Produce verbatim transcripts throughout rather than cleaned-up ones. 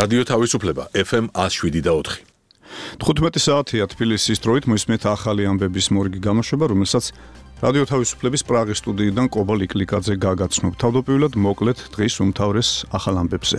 რადიო თავისუფლება ეფ ემ one oh seven და four. თხუთმეტი საათია თბილისის დროით მოისმენთ ახალი ამბების მორიგი გამოშვება, რომელსაც რადიო თავისუფლების პრაღის სტუდიიდან კობა ლიკლიკაძე გაგაცნობ. თავდაპირველად მოკლედ დღის უმთავრეს ახალ ამბებზე.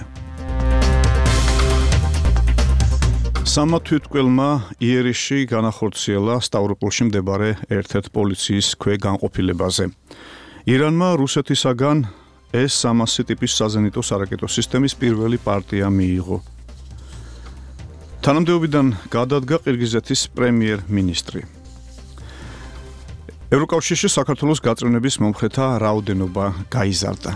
სამა თვითმკვლელმა იერიშში განახორციელა სტავროპოლში მდებარე ერთ-ერთ პოლიციის ქვეგანყოფილებაზე. ირანმა რუსეთისაგან ეს სამასი ტიპის საზენიტო სარაკეტო სისტემის პირველი პარტია მიიღო. თანამდებობიდან გადადგა ყირგიზეთის პრემიერ-მინისტრი. ევროკავშირში საქართველოს გაწევნების მომხრეთა რაოდენობა გაიზარდა.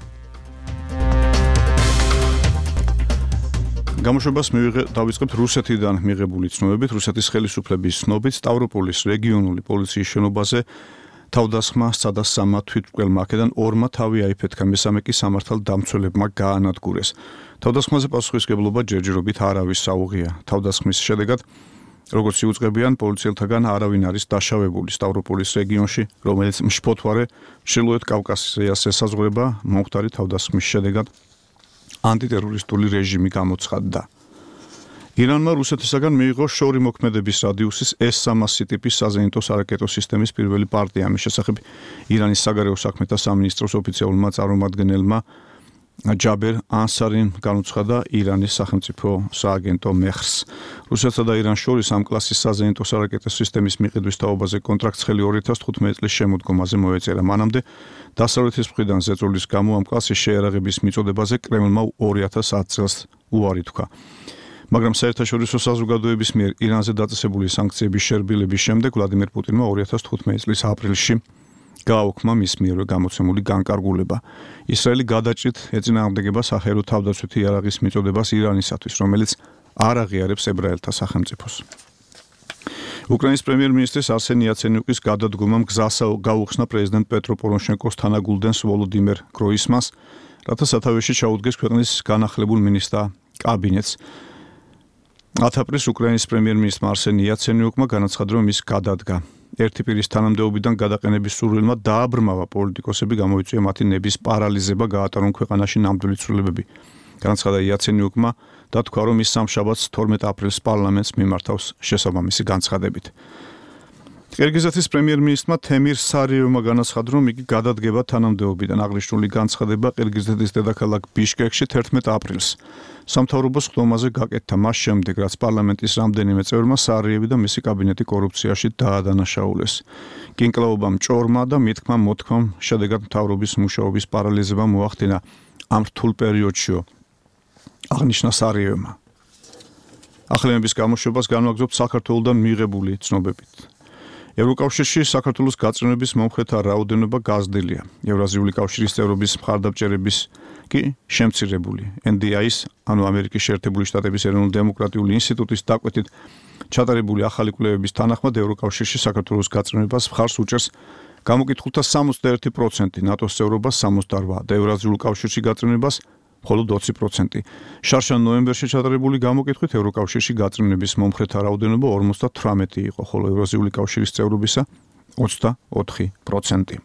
გამოშვებას დავიწყებთ რუსეთიდან მიღებული ცნობებით. რუსეთის ხელისუფლების ცნობით სტავროპოლის რეგიონული პოლიციის შენობაზე თავდასხმა სცადა სამა თვითმკვლელმა, აქედან ორმა თავი აიფეთქა, მესამე კი სამართალდამცველებმა გაანადგურეს. თავდასხმაზე პასუხისმგებლობა ჯერჯერობით არავის საუღია. თავდასხმის შედეგად, როგორც იუწყებიან, პოლიციელთაგან არავინ არის დაშავებული სტავროპოლის რეგიონში, რომელიც მშფოთვარე ჩრდილოეთ კავკასიას ესაზღვრება. მომხდარი თავდასხმის შედეგად ანტიტერორისტული რეჟიმი გამოცხადდა. ირანმა რუსეთისაგან მიიღო შორი მოქმედების რადიუსის ეს სამასი ტიპის საზენიტო სარაკეტო სისტემის პირველი პარტია. ამის შესახებ ირანის საგარეო საქმეთა სამინისტროს ოფიციალურმა წარმომადგენელმა ჯაბერ ანსარიმ განუცხადა ირანის სახელმწიფო სააგენტო მეხრს. რუსეთსა და irans შორის ამ კლასის საზენიტო სარაკეტო სისტემის მიყიდვის თაობაზე კონტრაქტს ხელი ორი ათას თხუთმეტი წლის შემოდგომაზე მოეწერა. მანამდე დასავლეთის მხრიდან ზეწოლის გამო ამ კლასის შეერაღების მიწოდებაზე კრემლმა ორი ათას ათი წელს უარი თქვა. მაგრამ საერთაშორისო საზოგადოების მიერ ირანზე დაწესებული სანქციების შერბილების შემდეგ ვლადიმერ პუტინმა ორი ათას თხუთმეტი წლის აპრილში გააუქმა მის მიერვე გამოცემული განკარგულება. ისრაელი გადაჭრით ეწინააღმდეგება სახელო თავდაცვითი იარაღის მიწოდებას ირანისათვის, რომელიც არ აღიარებს ებრაელთა სახელმწიფოს. უკრაინის პრემიერ-მინისტრის არსენი იაცენიუკის გადადგომამ გზას გაუხსნა პრეზიდენტ პეტრო პოროშენკოს თანაგულდენს ვოლოდიმერ გროისმანს, რათა სათავეში ჩაუდგეს ქვეყნის განახლებულ მინისტრთა კაბინეტს. ათი აპრილს უკრაინის პრემიერ-მინისტრმა არსენი იაცენიუკმა განაცხადა, რომ ის გადადგა. ერთი პირის თანამდებობიდან გადაყენების სურვილმა დააბრმავა პოლიტიკოსები, გამოიწვია მათი ნების პარალიზება, გაატარონ ქვეყანაში ნამდვილი ცვლილებები. განაცხადა იაცენიუკმა და თქვა, რომ ის სამშაბათს თორმეტი აპრილს პარლამენტს მიმართავს შესაბამისი განცხადებით. ყირგიზეთის პრემიერ-მინისტრმა თემირ სარიევმა განაცხადა, რომ იგი გადადგება თანამდებობიდან. აღნიშნული განცხადება ყირგიზეთის დედაქალაქ ბიშკეკში თერთმეტი აპრილს სამთავრობო სხდომაზე გაკეთდა, მას შემდეგ, რაც პარლამენტის რამდენიმე წევრმა სარიევი და მისი კაბინეტი კორუფციაში დაადანაშაულეს. კინკლაობამ ჭორმა და მითქმა მოთქვამ შედეგად მთავრობის მუშაობის პარალიზება მოახდინა ამ რთულ პერიოდშიო, აღნიშნა სარიევმა. ახალების გამოშვებას განვაგრძობთ საქართველოსთან მიღებული ცნობებით. ევროკავშირში საქართველოს გაწევნების მომხრეთა რაოდენობა გაზრდილია. ევრაზიული კავშირის წევრობის მხარდამჭერების კი შემცირებული. ენ დი აის, ანუ ამერიკის შეერთებული შტატების ეროვნულ დემოკრატიული ინსტიტუტის დაკვეთით ჩატარებული ახალი კვლევების თანახმად ევროკავშირში საქართველოს გაწევნებას მხარს უჭერს გამოკითხულთა სამოცდაერთი პროცენტი, ნატოს წევრობას სამოცდაოთხი და ევრაზიულ კავშირში გაწევნებას მხოლოდ ოცი პროცენტი. შარშან ნოემბერში ჩატარებული გამოკითხვით ევროკავშირში გაწევნების მომხრეთა რაოდენობა ორმოცდათვრამეტი იყო, ხოლო ევრაზიული კავშირის წევრობისა ოცდაოთხი პროცენტი.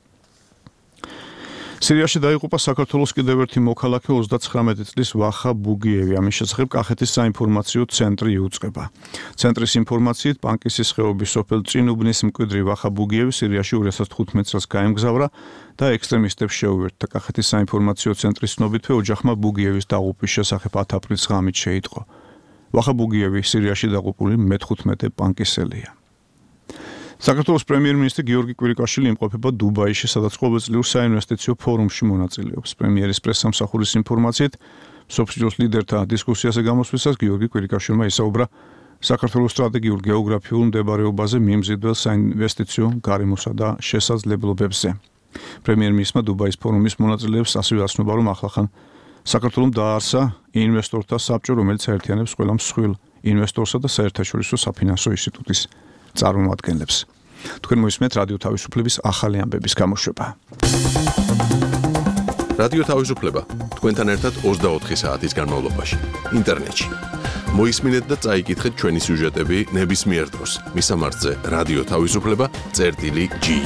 სირიაში დაიღუპა საქართველოს კიდევ ერთი მოქალაქე ოცდაცხრამეტი წლის ვახა ბუგიევი. ამის შესახებ კახეთის საინფორმაციო ცენტრი იუწყება. ცენტრის ინფორმაციით პანკისის ხეობის სოფელ წინუბნის მკვიდრი ვახა ბუგიევი სირიაში ორი ათას თხუთმეტი წელს გაემგზავრა და ექსტრემისტებს შეუერთდა. კახეთის საინფორმაციო ცენტრის ცნობითვე ოჯახმა ბუგიევის დაღუპვის შესახებ ათი აპრილის ღამით შეიტყო. ვახა ბუგიევი სირიაში დაღუპული მეთხუთმეტე პანკისელია. საქართველოს პრემიერ-მინისტრი გიორგი კვირიკაშვილი იმყოფება დუბაიში, სადაც ყოველწლიურ საინვესტიციო ფორუმში მონაწილეობს. პრემიერის პრესსამსახურის ინფორმაციით, მსოფლიოს ლიდერთა დისკუსიაზე გამოსვლისას გიორგი კვირიკაშვილმა ისაუბრა საქართველოს სტრატეგიულ გეოგრაფიულ მდებარეობაზე, მიმზიდველ საინვესტიციო გარემოსა და შესაძლებლობებზე. პრემიერ-მინისტრმა დუბაის ფორუმის მონაწილეებს ასევე აცნობა, რომ ახლახან საქართველოს დააარსა ინვესტორთა საბჭო, რომელიც აერთიანებს ყველა მსხვილ ინვესტორსა და საერთაშორისო საფინანსო ინსტიტუტის წარმომადგენლებს. თქვენ მოისმენთ რადიო თავისუფლების ახალი ამბების გამოშვება. რადიო თავისუფლება თქვენთან ერთად ოცდაოთხი საათის განმავლობაში ინტერნეტში. მოისმინეთ და წაიკითხეთ ჩვენი სიუჟეტები ნებისმიერ დროს. მისამართზე რადიო თავისუფლება წერტილი ჯი.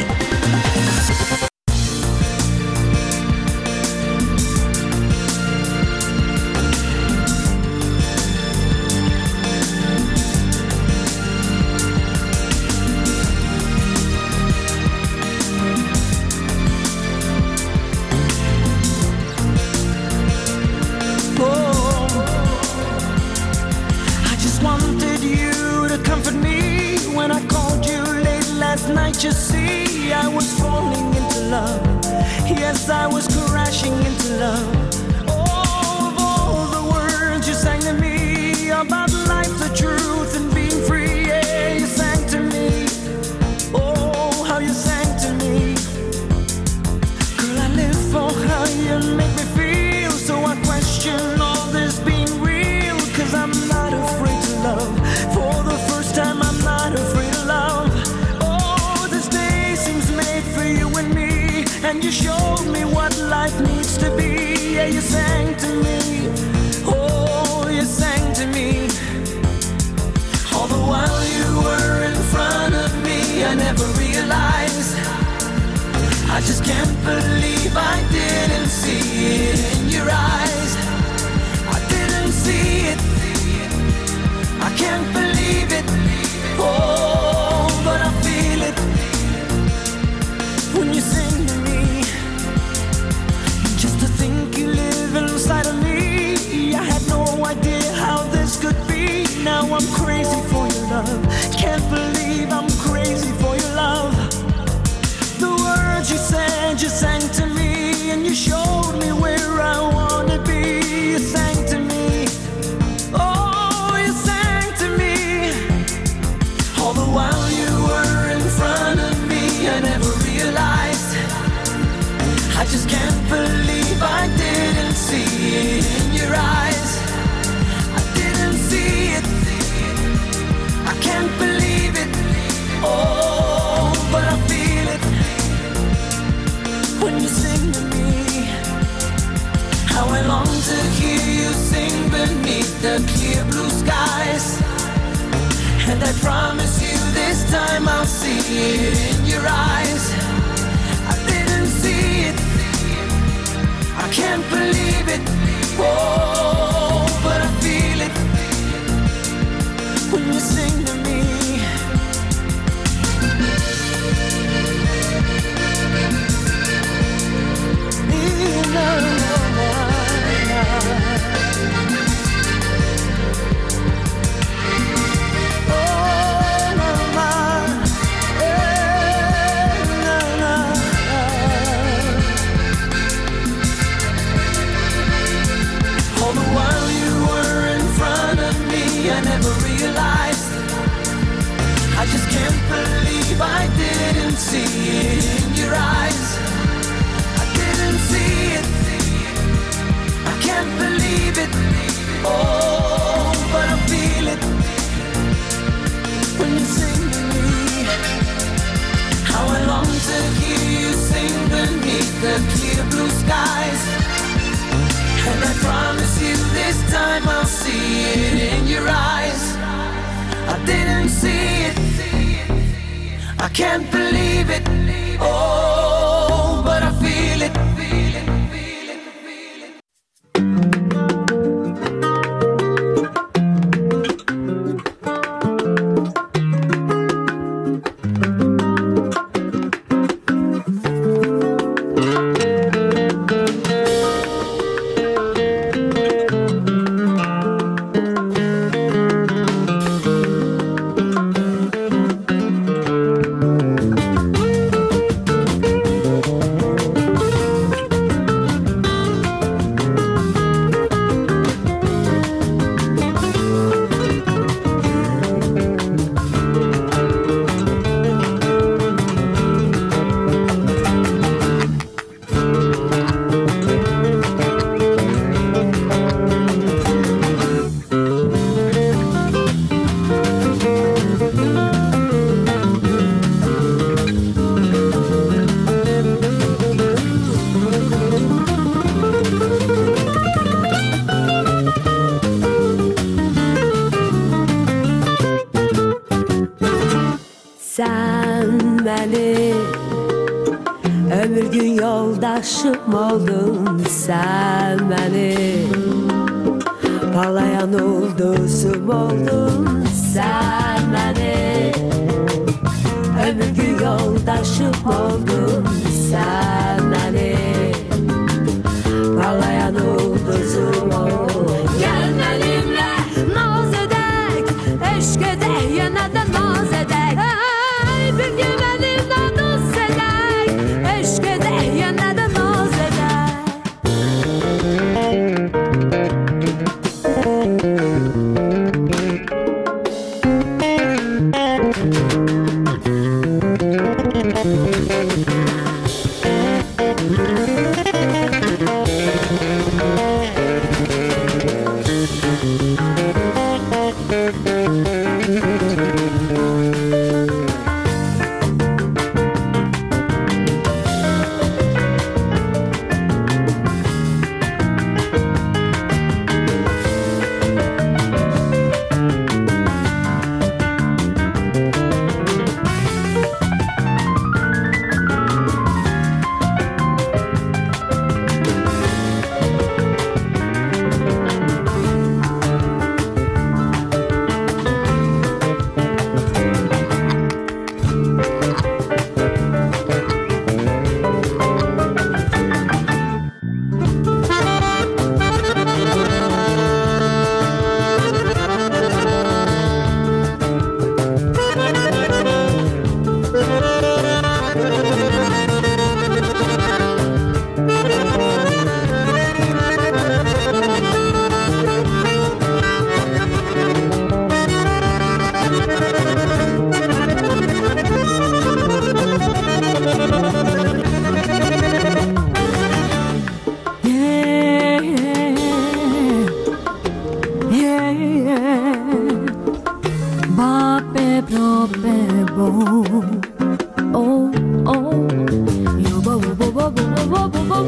guess I was crashing into love. Oh, of all the words you sang to me about life, the truth, and being free, yeah, you sang to me. Oh, how you sang to me. Girl, I live for how you make me feel, so I question all this being real, cause I'm not afraid to love. For the first time, I'm not afraid of love. Oh, this day seems made for you and me, and you showed me what life needs to be. Yeah, you sang to me. Oh, you sang to me. All the while you were in front of me, I never realized. I just can't believe I didn't see it in your eyes. I didn't see it. I can't believe it. Oh, but I feel it when you sing to me. Just to think you live inside of me, I had no idea how this could be. Now I'm crazy for your love. Can't believe I'm crazy for your love. The words you said, you sang to me, and you showed me where I wanna be. You sang to me. Oh, you sang to me. All the while you were in front of me, I never realized. I just can't believe I didn't see it in your eyes. I didn't see it. I can't believe it. Oh, but I feel it when you sing to me. How I long to hear you sing beneath the clear blue skies. And I promise you this time I'll see it in your eyes. I didn't see it. I can't believe it. Oh, but I feel it when you sing to me. All the while you were in front of me, I never realized. I just can't believe I didn't see it in your eyes. I didn't see it. I can't believe it. Oh, but I feel it when you sing to me. How I long to hear you sing beneath the clear blue skies. And I promise you this time I'll see it in your eyes. I didn't see it. I can't believe it. Oh, but I feel it. Ömür gün yoldaşım oldun sen benim, parlayan ulduzum oldun sen benim. Ömür gün yoldaşım oldun sen benim, parlayan ulduzum oldun. Gel benimle naz edek, eşk edek, yine de naz edek. Hey, bir gün benimle naz edek, eşk edek, yine de naz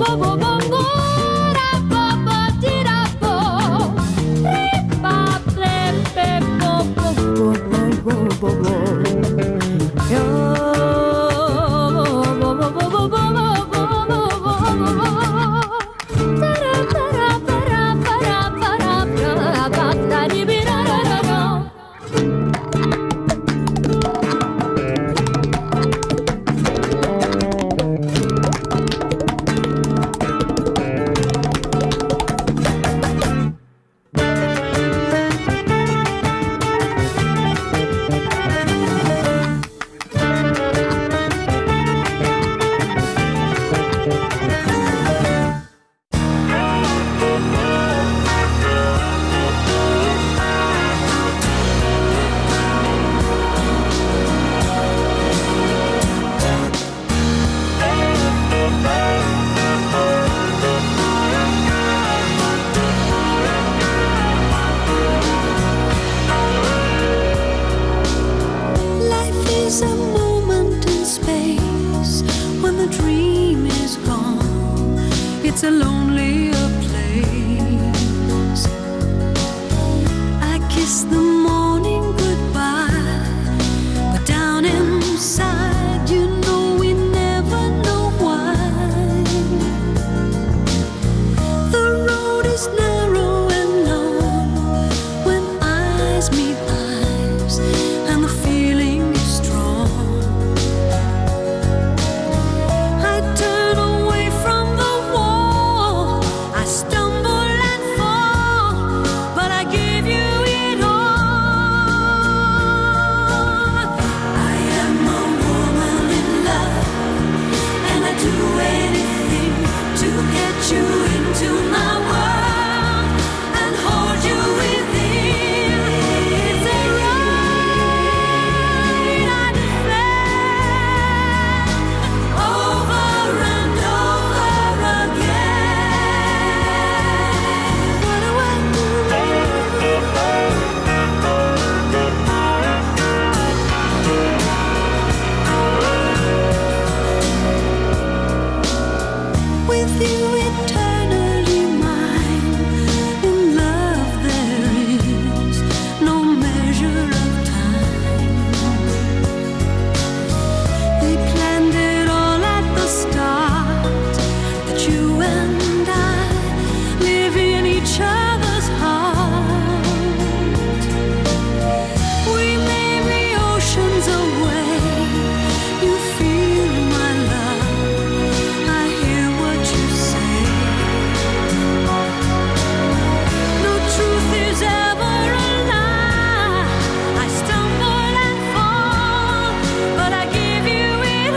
It's a lonelier place. I kiss the morning goodbye, but down inside, you know we never know why. The road is narrow and long when eyes meet eyes, and the feeling is strong. I turn away from the wall, I stumble and fall, but I give you it all. I am a woman in love, and I do anything to get you into my world and hold you within. It's a right I defend over and over again. What do I do? With you eternally mine, in love there is no measure of time. They planned it all at the start, that you and I live in each other's heart. We may be oceans away, you feel my love, I hear what you say. No truth is ever a lie. I stumble and fall, but I give you it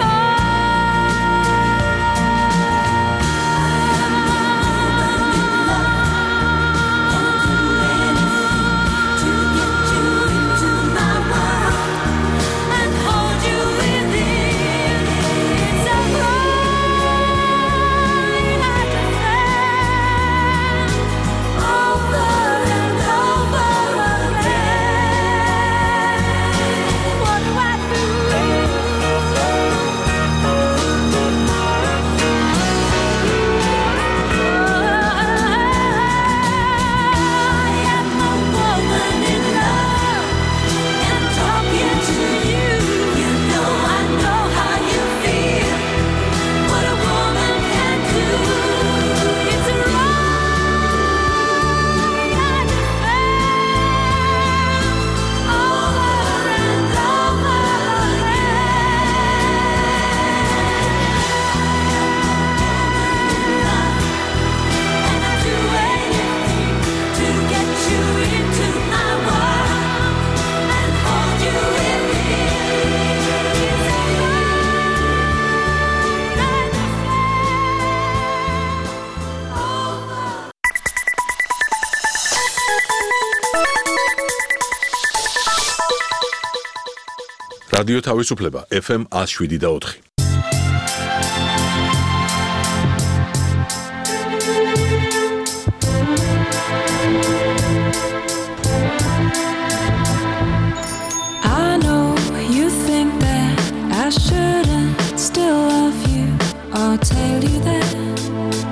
to get you into my world and hold you within. It's a right I defend over and over again. What do I do? I am a woman in love, and talking to you, you know I know how you feel. What a woman can do. It's a right I defend over and over again. And I do anything to get you into my world and hold you within. It's a right I defend over. რადიო თავისუფლება ეფ ემ one oh seven და four. I know you think that I shouldn't still love you. I'll tell you that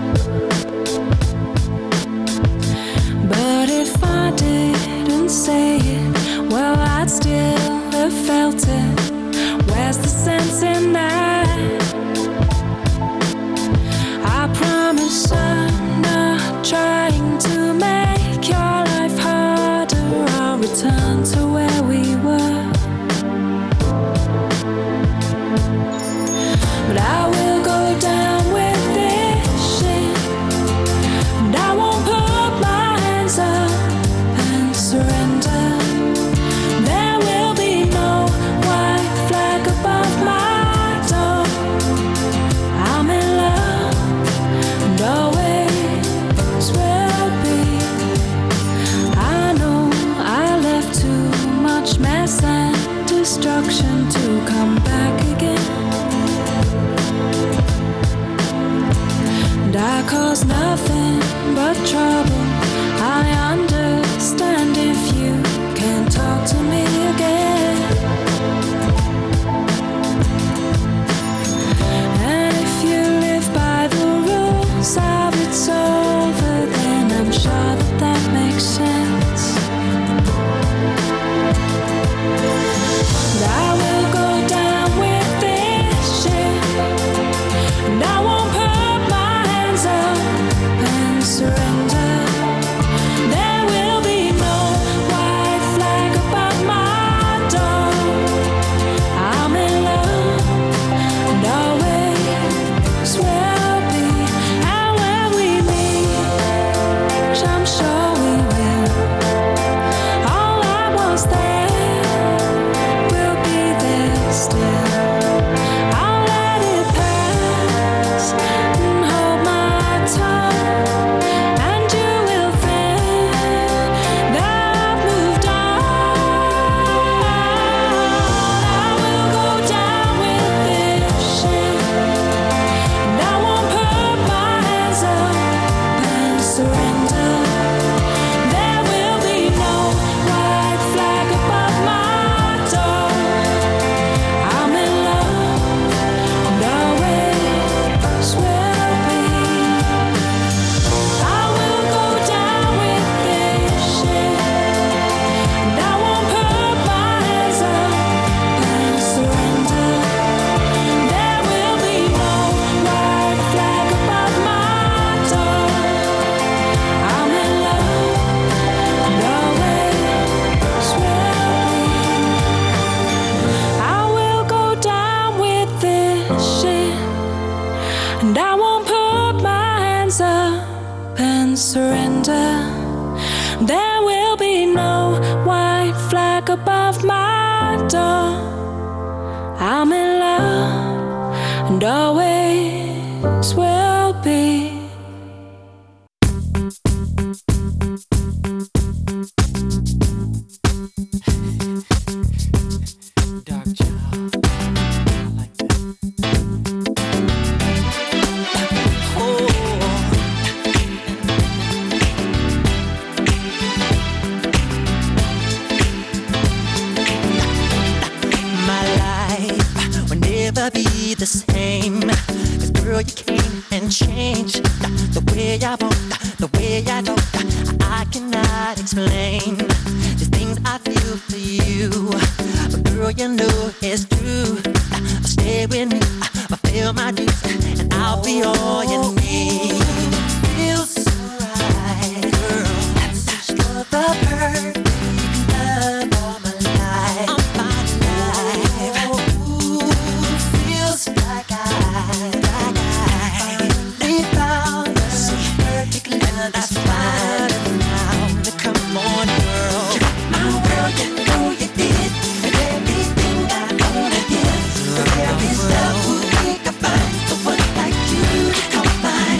cause nothing but trouble. I understand if you can't talk to me again. And if you live by the rules of it's over, then I'm sure that that makes sense. And I will go down with this ship, and I won't put my hands up and surrender. There will be no white flag above my door. I'm in love, and always will be. And when we meet, which I'm sure we will, all I was there will be there still. I'll let it pass and hold my tongue, and you will think that I've moved on. I will go down with this ship, and I won't put my hands up and surrender. There will be no white flag above my door. I'm in love, and always will be. I will go down with this ship, and I won't put my hands up and surrender. There will be no white flag above my door. I'm in love, and always will be. I will go down with this ship, and I won't put my hands up and surrender. There will be no white flag above my door. I'm in love, and always will be. Dark child, I like that. Oh, my life will never be the same. 'Cause girl, you came and changed the way I walk, the way I talk. I cannot explain the things I feel for you, but girl, you know it's true. Stay with me, fulfill my dreams, and I'll be all you need. Feels so right, girl. That's such the perfect love all my life. All my life. Ooh, feels like I, like I finally found the perfect love that's fine now. Come on, girl. My world, you know you did, and everything I wanna give. There is love who we can find, so one like you to come find.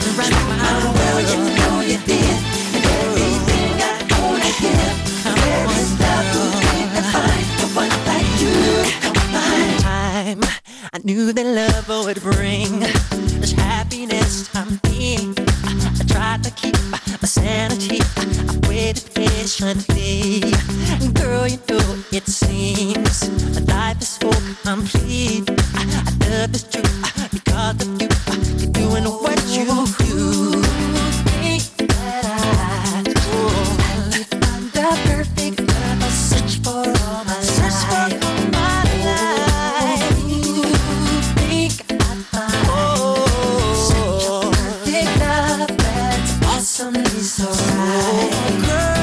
My world, you know you did, and everything I wanna give. There is love who we can find, so one like you to come find. Time I knew that love would bring this happiness to me. I tried to keep my sanity. I waited patiently. And girl, you know it seems my life is so complete. I, I love this truth because of you. You're doing what you do. Think that I do. I find the perfect love. I search for all my life. Search for all my life. Think I find such a perfect love that's awesomely so right.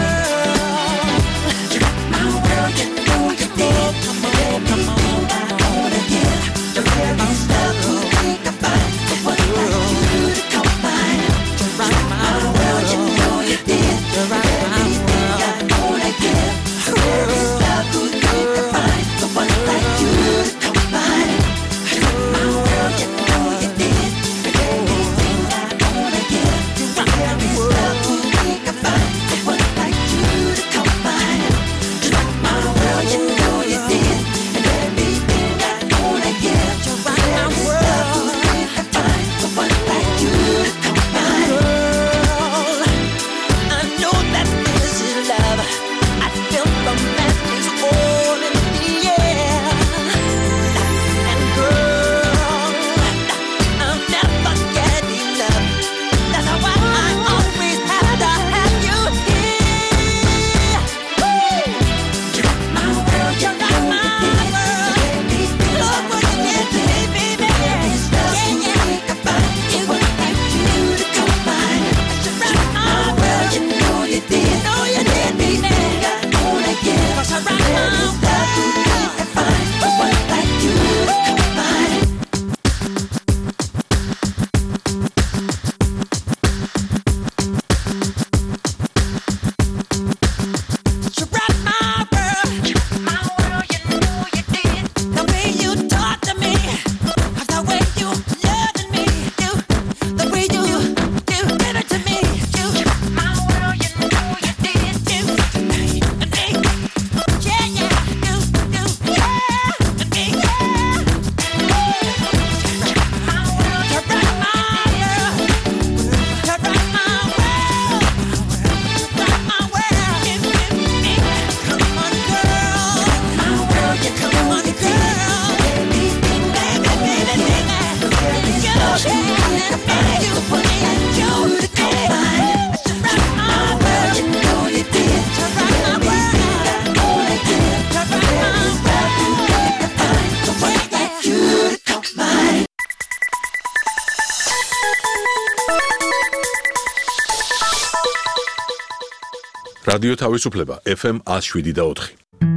Girl, you got my world, you know you did. Everything I wanna give. There is love who we can find, so what like you to come find. You got my world, you know you did. Everything I wanna give. There is love who we can find, so what like you to come find. You got my world, you know you did. Everything I wanna give. There is love who we can რადიო თავისუფლება F M one oh seven და four.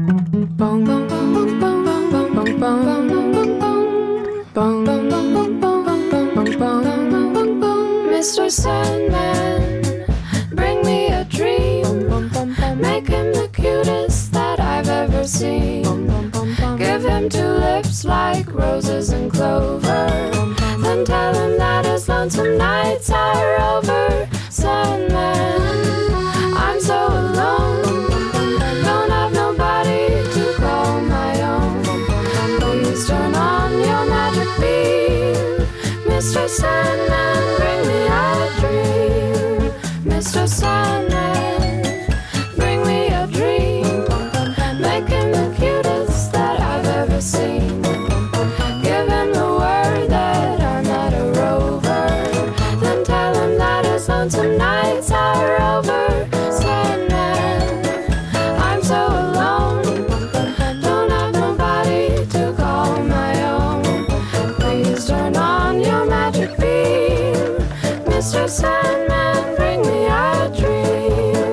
Mister Sandman, bring me a dream. Make him the cutest that I've ever seen. Give him two lips like roses and clover. Then tell him that his lonesome nights are over. Sandman, I'm so alone. Don't have nobody to call my own. Please turn on your magic beam. Mister Sandman, bring me a dream. Mister Sandman, bring me a dream. Make him the cutest that I've ever seen. Give him the word that I'm not a rover. Then tell him that his lonesome nights are over. Sandman, I'm so alone. Don't have nobody to call my own. Please turn on your magic beam. Mister Sandman, bring me a dream.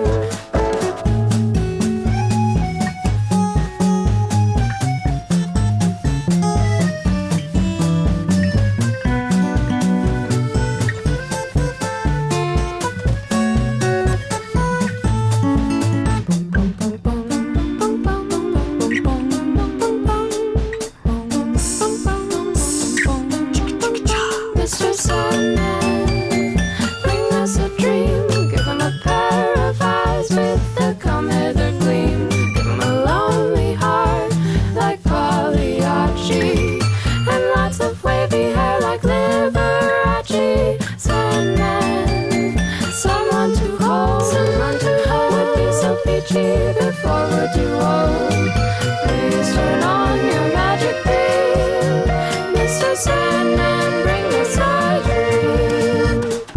Mister Sandman, bring us a dream. Give him a pair of eyes with a come hither gleam. Give him a lonely heart like Pagliacci, and lots of wavy hair like Liberace. Sandman, someone to hold, someone to hold would be so peachy before we're too old. Please turn on your magic beam. Mister Sandman, bring us a dream.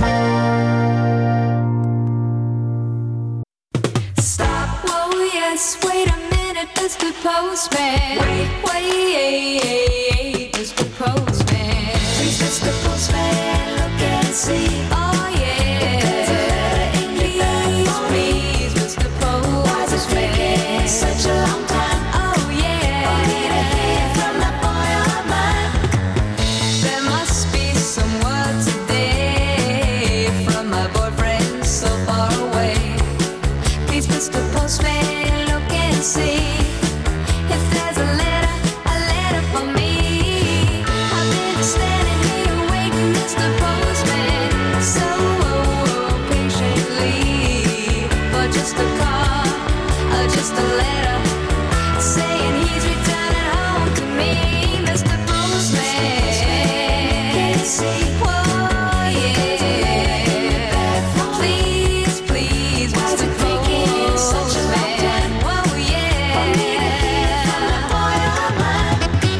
Stop, whoa, yes, wait a minute, Mister Postman. Wait, wait, Mister Postman. Please, Mister Postman, look and see. Oh, yeah. Please, please, Mister Postman. Why's it taking such a long time? Oh, yeah. For me to hear from that boy of mine. There must be some word today from my boyfriend so far away. Please, Mister Postman, look and see if there's a letter, a letter for me. I've been standing here waiting, Mister Postman, so patiently for just a call, or just a letter saying he's returning home to me, Mister Postman. Whoa, yeah. Please, please, Mister Postman. Such a long time. Whoa, yeah. For me to hear from the boy of mine.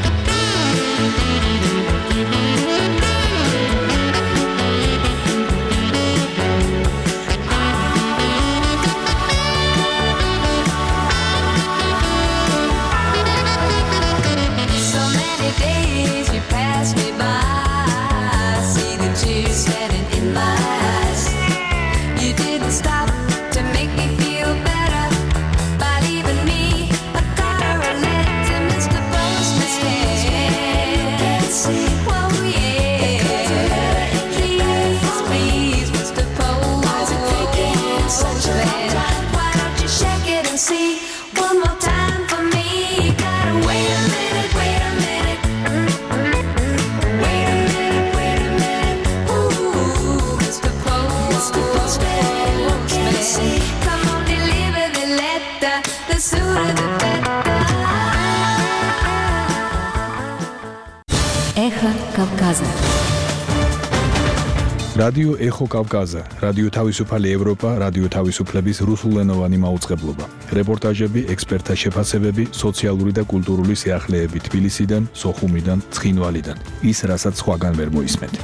So many days you pass me by. See the tears standing in my eyes. You didn't stop to make me feel better by leaving me a card or a letter, Mister Postman. Whoa, yeah. Please, please, Mister Postman. Such a long time. Why don't you check it and see one more time for me? You gotta wait a minute, wait a minute. Wait a minute, wait a minute. Ooh, Mister Postman, look and see. Come on, deliver the letter. The sooner the better. Эхо Кавказа. რადიო ეხო კავკაზა, რადიო თავისუფალი ევროპა, რადიო თავისუფლების რუსულენოვანი მაუწყებლობა. რეპორტაჟები, ექსპერტთა შეფასებები, სოციალური და კულტურული სიახლეები თბილისიდან, სოხუმიდან, ცხინვალიდან. ის, რასაც სხვაგან ვერ მოისმენთ.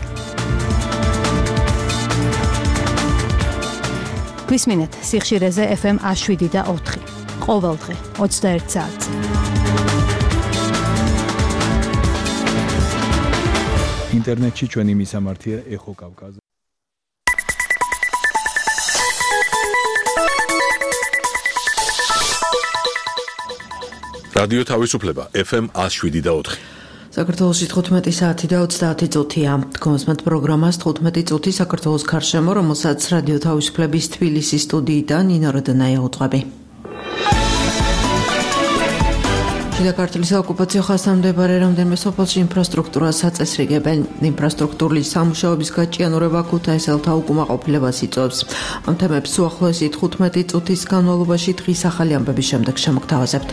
გვისმინეთ სიხშირეზე F M one oh seven და four. ყოველდღე ოცდაერთ საათზე. ინტერნეტში ჩვენი მისამართია ეხო კავკაზე. რადიო თავისუფლება ეფ ემ one oh seven და four. საქართველოში თხუთმეტი საათი და ოცდაათი წუთია. Დგომსმეთ პროგრამას თხუთმეტი წუთი საქართველოს გარშემო, რომელსაც რადიო თავისუფლების თბილისის სტუდიიდან ნინო როდანაია უძღვები. შიდა ქართლის ოკუპაციო ხაზთან მდებარე რამდენიმე სოფელში ინფრასტრუქტურას აწესრიგებენ. ინფრასტრუქტურის სამუშაოების გაჭიანურება ქუთაისელთა უკმაყოფილებას იწვევს. ამ თემებს უახლოესი თხუთმეტი წუთის განმავლობაში დღის ახალი ამბების შემდეგ შემოგთავაზებთ.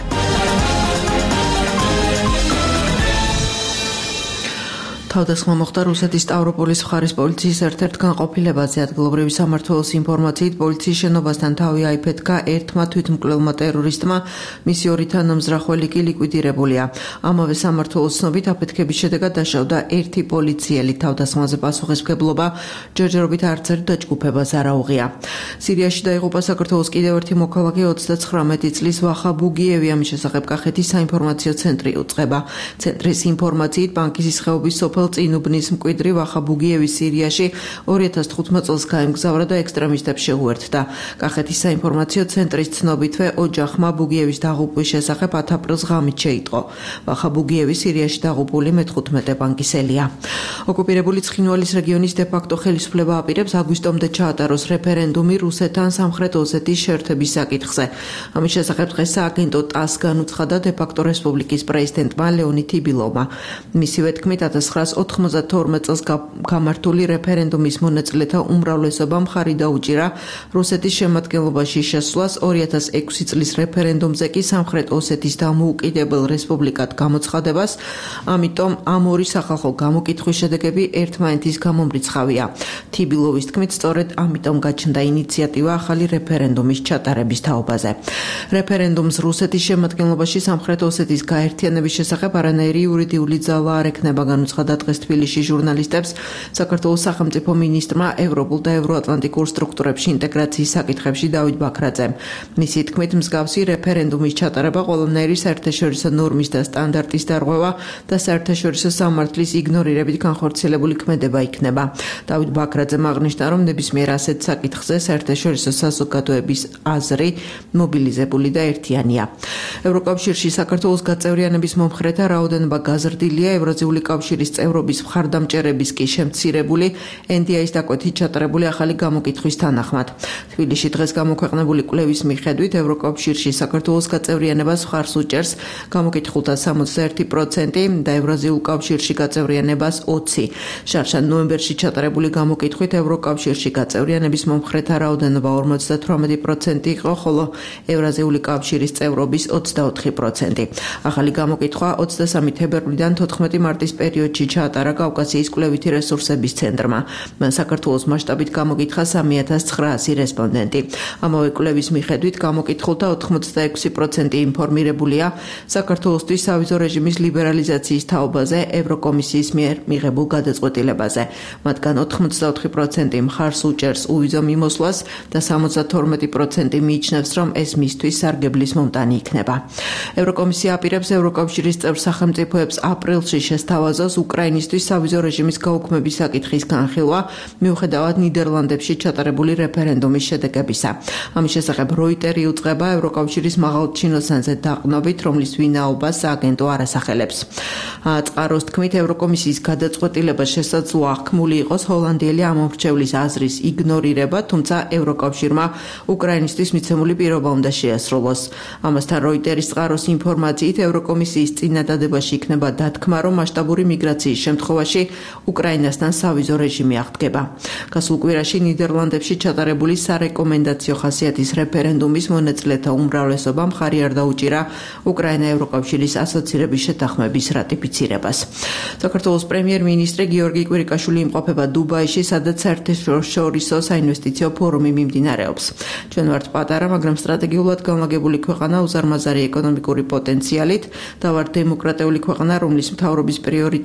თავდასხმა მოხდა რუსეთის სტავროპოლის მხარის პოლიციის ერთ-ერთ განყოფილებაზე. ადგილობრივი სამმართველოს ინფორმაციით, პოლიციის შენობასთან თავი აიფეთქა ერთმა თვითმკვლელმა ტერორისტმა, მისი ორი თანამზრახველი კი ლიკვიდირებულია. ამავე სამმართველოს ცნობით, აფეთქების შედეგად დაშავდა ერთი პოლიციელი. თავდასხმაზე პასუხისმგებლობა ჯერჯერობით არც ერთ დაჯგუფებას არ აუღია. სირიაში დაიღუპა საქართველოს კიდევ ერთი მოქალაქე ოცდაცხრამეტი წლის ვახა ბუგიევი. ამის შესახებ კახეთის საინფორმაციო ცენტრი უწყება. ცენტრის ინფორმაციით, ბანკის ხეობის სოფელ წინუბნის მკვიდრი ვახა ბუგიევი სირიაში ორი ათას თხუთმეტ წელს გაემგზავრა და ექსტრემისტებს შეუერთდა. კახეთის საინფორმაციო ცენტრის ცნობითვე ოჯახმა ბუგიევის დაღუპვის შესახებ ათ აპრილს ღამით შეიტყო. ვახა ბუგიევი სირიაში დაღუპული მეთხუთმეტე ბანკისელია. ოკუპირებული ცხინვალის რეგიონის დე-ფაქტო ხელისუფლება აპირებს აგვისტომდე ჩაატაროს რეფერენდუმი რუსეთთან სამხრეთ ოსეთის შეერთების საკითხზე. ამის შესახებ დღეს სააგენტო ტას განუცხადა დე-ფაქტო რესპუბლიკის პრეზიდენტმა ლეონიდ ტიბილოვმა. მისივე თქმით, ათას ცხრაას ოთხმოცდათორმეტ წელს გამართული რეფერენდუმის მონაწილეთა უმრავლესობამ მხარი დაუჭირა რუსეთის შემადგენლობაში შესვლას. ორი ათას ექვსი წლის რეფერენდუმზე კი სამხრეთ ოსეთის დამოუკიდებელ რესპუბლიკად გამოცხადებას. ამიტომ ამ ორი სახალხო გამოკითხვის შედეგები ერთმანეთის გამომრიცხავია. თიბილოვის თქმით, სწორედ ამიტომ გაჩნდა ინიციატივა ახალი რეფერენდუმის ჩატარების თაობაზე. რეფერენდუმს რუსეთის შემადგენლობაში სამხრეთ ოსეთის გაერთიანების შესახებ არანაირი იურიდიული ძალა არ ექნება, განუცხადა დღეს თბილისში ჟურნალისტებს საქართველოს სახელმწიფო მინისტრმა ევროპულ და ევროატლანტიკურ სტრუქტურებში ინტეგრაციის საკითხებში დავით ბაქრაძემ. მისი თქმით, მსგავსი რეფერენდუმის ჩატარება ყველანაირი საერთაშორისო ნორმის და სტანდარტის დარღვევა და საერთაშორისო სამართლის იგნორირებით განხორციელებული ქმედება იქნება. დავით ბაქრაძემ აღნიშნა, რომ ნებისმიერ ასეთ საკითხზე საერთაშორისო საზოგადოების აზრი მობილიზებული და ერთიანია. ევროკავშირში საქართველოს გაწევრიანების მომხრეთა რაოდენობა გაზრდილია. ევრაზიული კავშირის წევრობის მხარდამჭერების კი შემცირებული ენ დი აის დაკვეთით ჩატარებული ახალი გამოკითხვის თანახმად. თბილისში დღეს გამოქვეყნებული კვლევის მიხედვით ევროკავშირში საქართველოს გაწევრიანებას მხარს უჭერს გამოკითხულთა სამოცდაერთი პროცენტი და ევრაზიულ კავშირში გაწევრიანებას ოცი. შარშან ნოემბერში ჩატარებული გამოკითხვით ევროკავშირში გაწევრიანების მომხრეთა რაოდენობა ორმოცდათვრამეტი პროცენტი იყო, ხოლო ევრაზიული კავშირის წევრობის ოცდაოთხი პროცენტი. ახალი გამოკითხვა ოცდასამი თებერვლიდან თოთხმეტი მარტის პერიოდში ჩაატარა კავკასიის კვლევითი რესურსების ცენტრმა. მან საქართველოს მასშტაბით გამოკითხა სამი ათას ცხრაასი რესპონდენტი. ამავე კვლევის მიხედვით გამოკითხულთა ოთხმოცდაექვსი პროცენტი ინფორმირებულია საქართველოსთვის სავიზო რეჟიმის ლიბერალიზაციის თაობაზე ევროკომისიის მიერ მიღებულ გადაწყვეტილებაზე. მათგან ოთხმოცდაოთხი პროცენტი მხარს უჭერს უვიზო მიმოსვლას და სამოცდათორმეტი პროცენტი მიიჩნევს, რომ ეს მისთვის სარგებლის მომტანი იქნება. ევროკომისია აპირებს ევროკავშირის წევრ სახელმწიფოებს აპრილში შესთავაზოს უკრაინისთვის სავიზო რეჟიმის გაუქმების საკითხის განხილვა, მიუხედავად ნიდერლანდებში ჩატარებული რეფერენდუმის შედეგებისა. ამის შესახებ როიტერი უწყება ევროკავშირის მაღალ ჩინოსანზე დაყნობით, რომლის ვინაობას სააგენტო არ ასახელებს. წყაროს თქმით, ევროკომისიის გადაწყვეტილება შესაძლოა აღქმული იყოს ჰოლანდიელი ამომრჩევლის აზრის იგნორირება, თუმცა ევროკავშირმა უკრაინისთვის მიცემული პირობა უნდა შეასრულოს. ამასთან როიტერის წყაროს ინფორმაციით, ევროკომისიის წინადადებაში იქნება დათქმა, რომ მასშტაბური მიგრაციის შემთხვევაში უკრაინასთან სავიზო რეჟიმი აღდგება. გასულ კვირაში ნიდერლანდებში ჩატარებული სარეკომენდაციო ხასიათის რეფერენდუმის მონაწილეთა უმრავლესობა მხარი არ დაუჭირა უკრაინა ევროკავშირის ასოცირების შეთანხმების რატიფიცირებას. საქართველოს პრემიერ-მინისტრი გიორგი კვირიკაშვილი იმყოფება დუბაიში, სადაც საერთაშორისო საინვესტიციო ფორუმი მიმდინარეობს. ჩვენ ვართ პატარა, მაგრამ სტრატეგიულად განლაგებული ქვეყანა უზარმაზარი ეკონომიკური პოტენციალით და ვართ დემოკრატიული ქვეყანა, რომლის მთავრობის პრიორიტეტია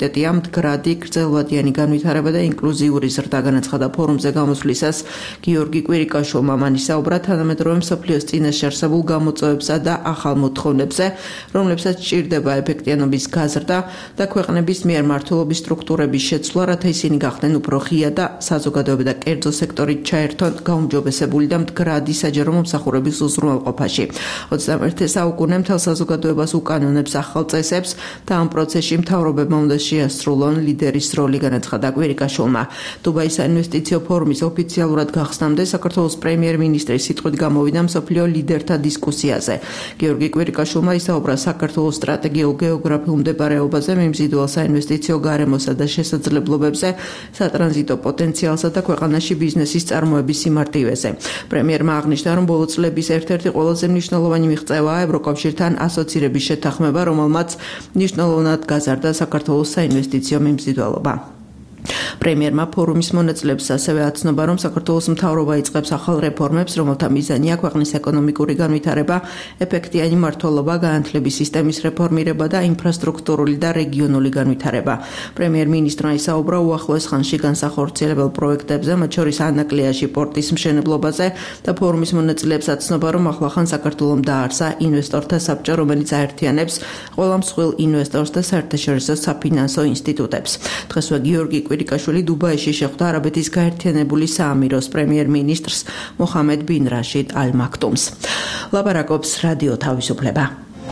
მდგრადი, გრძელვადიანი განვითარება და ინკლუზიური ზრდა განაცხადა ფორუმზე გამოსვლისას გიორგი კვირიკაშვილმა. მან ისაუბრა თანამედროვე მსოფლიოს წინაშე არსებულ გამოწვევებსა და ახალ მოთხოვნებზე, რომლებსაც სჭირდება ეფექტიანობის გაზრდა და ქვეყნების მიერ მმართველობის სტრუქტურების შეცვლა, რათა ისინი გახდნენ უფრო ღია და საზოგადოება და კერძო სექტორით ჩაერთონ გაუმჯობესებული და მდგრადი საჯარო მომსახურების უზრუნველყოფაში. ოცდამეერთე საუკუნე მთელ საზოგადოებას უკანონებს ახალ წესებს და ამ პროცესში მთავრობებმა უნდა შეასრულონ ლიდერის როლი, განაცხადა კვირიკაშვილმა. დუბაის საინვესტიციო ფორუმის ოფიციალურად გახსნამდე საქართველოს პრემიერ-მინისტრის სიტყვით გამოვიდა მსოფლიო ლიდერთა დისკუსიაზე. გიორგი კვირიკაშვილმა ისაუბრა საქართველოს სტრატეგიულ გეოგრაფიულ მდებარეობაზე, მიმზიდველ საინვესტიციო გარემოსა და შესაძლებლობებზე, სატრანზიტო პოტენციალსა და ქვეყანაში ბიზნესის წარმოების სიმარტივეზე. პრემიერმა აღნიშნა, რომ ბოლო წლების ერთ-ერთი ყველაზე მნიშვნელოვანი მიღწევაა ევროკავშირთან ასოცირების შეთანხმება, რომელმაც მნიშვნელოვნად გაზარდა საქართველოს საინვესტიციო მიმზიდველობა. პრემიერმა ფორუმის მონაწილეებს ასევე აცნობა, რომ საქართველოს მთავრობა იწყებს ახალ რეფორმებს, რომელთა მიზანია ქვეყნის ეკონომიკური განვითარება, ეფექტიანი მმართველობა, განათლების სისტემის რეფორმირება და ინფრასტრუქტურული და რეგიონული განვითარება. პრემიერ-მინისტრმა ისაუბრა უახლოეს ხანში განსახორციელებელ პროექტებზე, მათ შორის ანაკლიაში პორტის მშენებლობაზე და ფორუმის მონაწილეებს აცნობა, რომ ახლახან საქართველომ დააარსა ინვესტორთა საბჭო, რომელიც აერთიანებს ყველა მსხვილ ინვესტორს და საერთაშორისო საფინანსო ინსტიტუტებს. დღესვე გიორგი კვირიკაშვილი დუბაიში შეხვდა არაბეთის გაერთიანებული საამიროს პრემიერ-მინისტრს მოჰამედ ბინ რაშიდ ალ-მაქტუმს. ლაპარაკობს რადიო თავისუფლება.